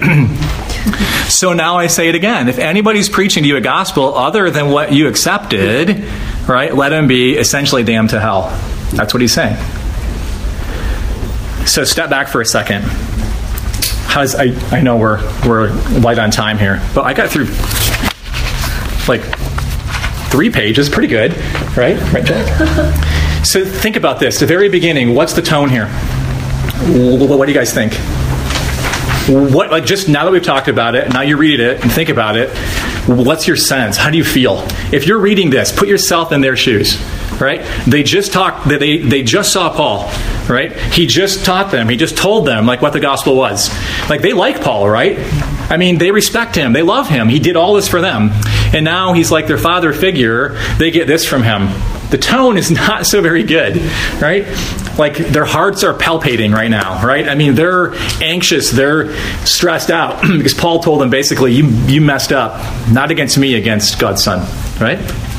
So now I say it again. If anybody's preaching to you a gospel other than what you accepted, right, let him be essentially damned to hell. That's what he's saying. So step back for a second. How's, I, I know we're we're light on time here, but I got through like three pages, pretty good, right? Right, Jack? So think about this. The very beginning, what's the tone here? What do you guys think? What, like, just now that we've talked about it, now you read it and think about it, what's your sense? How do you feel? If you're reading this, put yourself in their shoes, right? They just talked, they, they just saw Paul, right? He just taught them. He just told them, like, what the gospel was. Like, they like Paul, right? I mean, they respect him. They love him. He did all this for them. And now he's like their father figure. They get this from him. The tone is not so very good, right? Like, their hearts are palpitating right now, right? I mean, they're anxious. They're stressed out because Paul told them basically, you you messed up. Not against me, against God's Son, right?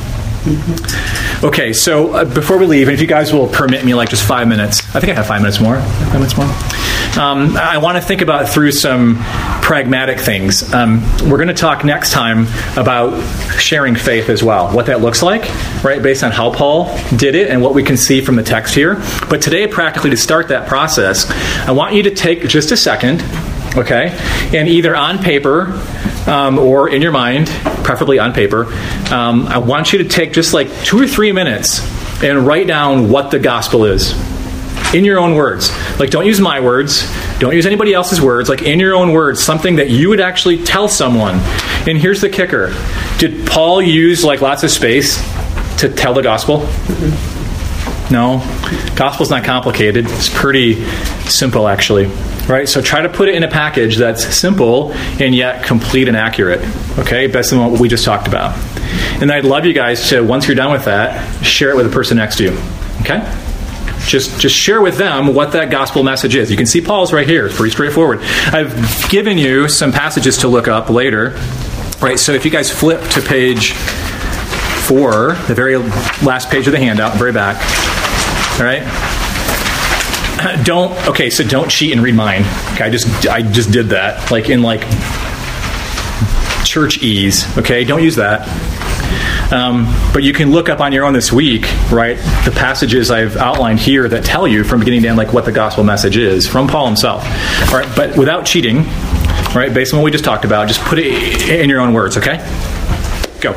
Okay, so uh, before we leave, and if you guys will permit me like just five minutes, I think I have five minutes more. Five minutes more. Um, I want to think about through some pragmatic things. Um, we're going to talk next time about sharing faith as well, what that looks like, right, based on how Paul did it and what we can see from the text here. But today, practically to start that process, I want you to take just a second, okay, and either on paper um, or in your mind, preferably on paper, um, I want you to take just like two or three minutes and write down what the gospel is. In your own words. Like, don't use my words. Don't use anybody else's words. Like, in your own words, something that you would actually tell someone. And here's the kicker. Did Paul use, like, lots of space to tell the gospel? No. Gospel's not complicated. It's pretty simple, actually. Right? So try to put it in a package that's simple and yet complete and accurate. Okay? Based on what we just talked about. And I'd love you guys to, once you're done with that, share it with the person next to you. Okay? Just just share with them what that gospel message is. You can see Paul's right here. It's pretty straightforward. I've given you some passages to look up later. Right, so if you guys flip to page four, the very last page of the handout, very back. All right? Don't, okay, so don't cheat and read mine. Okay, I just I just did that. Like in like church ease. Okay, don't use that. Um, but you can look up on your own this week, right, the passages I've outlined here that tell you from beginning to end like what the gospel message is from Paul himself. All right, but without cheating, right, based on what we just talked about, just put it in your own words, okay? Go.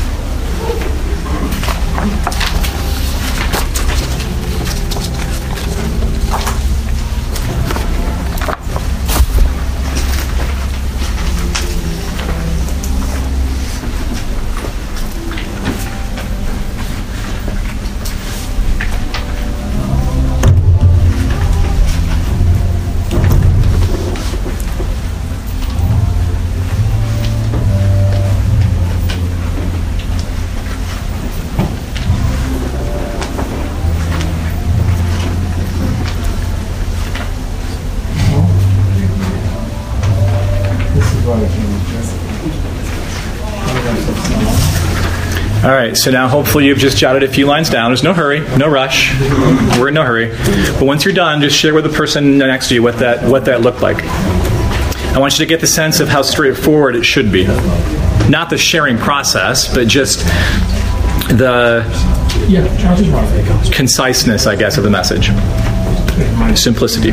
All right, so now hopefully you've just jotted a few lines down. There's no hurry, no rush. We're in no hurry. But once you're done, just share with the person next to you what that what that looked like. I want you to get the sense of how straightforward it should be. Not the sharing process, but just the conciseness, I guess, of the message. Simplicity.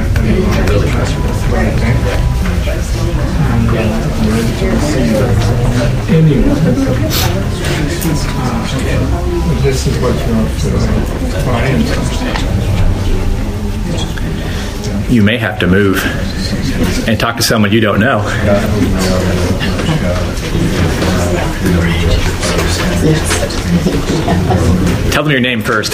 This is what you're trying to. You may have to move and talk to someone you don't know. Tell them your name first.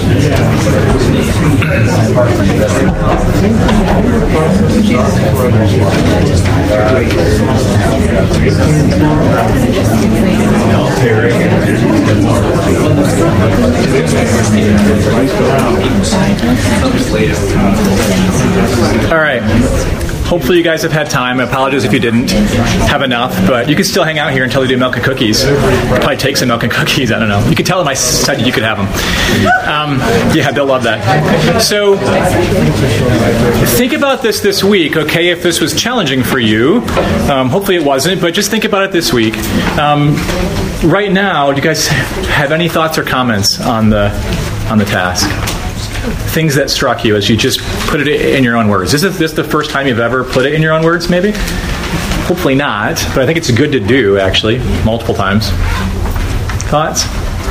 Thank you. All right. Hopefully you guys have had time. I apologize if you didn't have enough, but you can still hang out here until they do milk and cookies. Probably take some milk and cookies. I don't know. You can tell them I said you could have them. Um, yeah, they'll love that. So think about this this week, okay, if this was challenging for you. Um, hopefully it wasn't, but just think about it this week. Um, right now, do you guys have any thoughts or comments on the on the task? Things that struck you as you just put it in your own words. Is this the first time you've ever put it in your own words, maybe? Hopefully not, but I think it's good to do, actually, multiple times. Thoughts?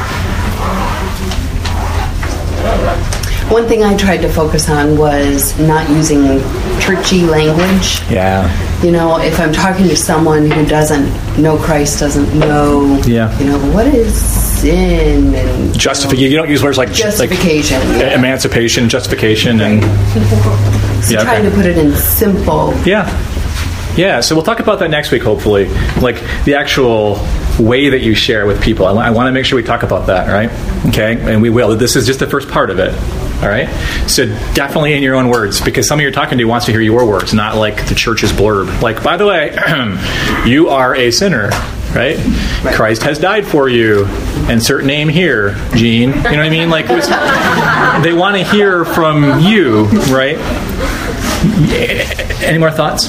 One thing I tried to focus on was not using churchy language. Yeah. You know, if I'm talking to someone who doesn't know Christ, doesn't know, yeah. you know, what is sin and justification. You, know, you don't use words like justification, like yeah. emancipation, justification, and so yeah, trying okay. to put it in simple. Yeah. Yeah, so we'll talk about that next week, hopefully. Like the actual way that you share with people. I, I want to make sure we talk about that, right? Okay, and we will. This is just the first part of it. All right? So definitely in your own words, because somebody you're talking to wants to hear your words, not like the church's blurb. Like, by the way, you are a sinner, right? right? Christ has died for you. Insert name here, Gene. You know what I mean? Like, it was, they want to hear from you, right? Any more thoughts?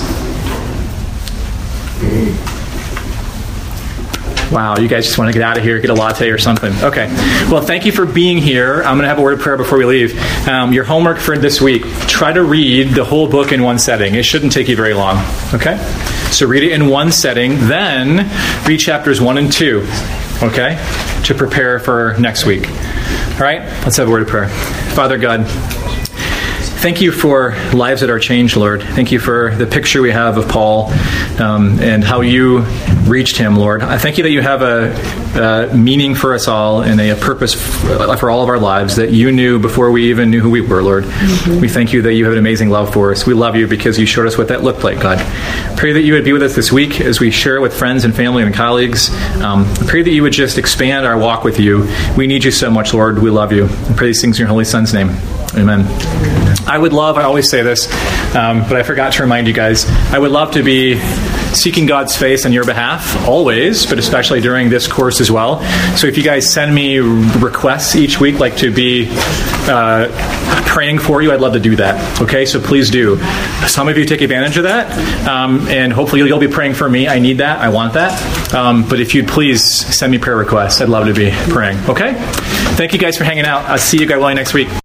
Wow, you guys just want to get out of here, get a latte or something. Okay. Well, thank you for being here. I'm going to have a word of prayer before we leave. Um, your homework for this week, try to read the whole book in one setting. It shouldn't take you very long. Okay? So read it in one setting, then read chapters one and two. Okay? To prepare for next week. All right? Let's have a word of prayer. Father God, thank you for lives that are changed, Lord. Thank you for the picture we have of Paul um, and how you reached him, Lord. I thank you that you have a, a meaning for us all and a, a purpose f- for all of our lives that you knew before we even knew who we were, Lord. Mm-hmm. We thank you that you have an amazing love for us. We love you because you showed us what that looked like, God. Pray that you would be with us this week as we share it with friends and family and colleagues. Um, pray that you would just expand our walk with you. We need you so much, Lord. We love you. I pray these things in your Holy Son's name. Amen. I would love, I always say this, um, but I forgot to remind you guys, I would love to be seeking God's face on your behalf, always, but especially during this course as well. So if you guys send me requests each week, like to be uh, praying for you, I'd love to do that. Okay, so please do. Some of you take advantage of that, um, and hopefully you'll, you'll be praying for me. I need that. I want that. Um, but if you'd please send me prayer requests, I'd love to be praying. Okay? Thank you guys for hanging out. I'll see you guys next week.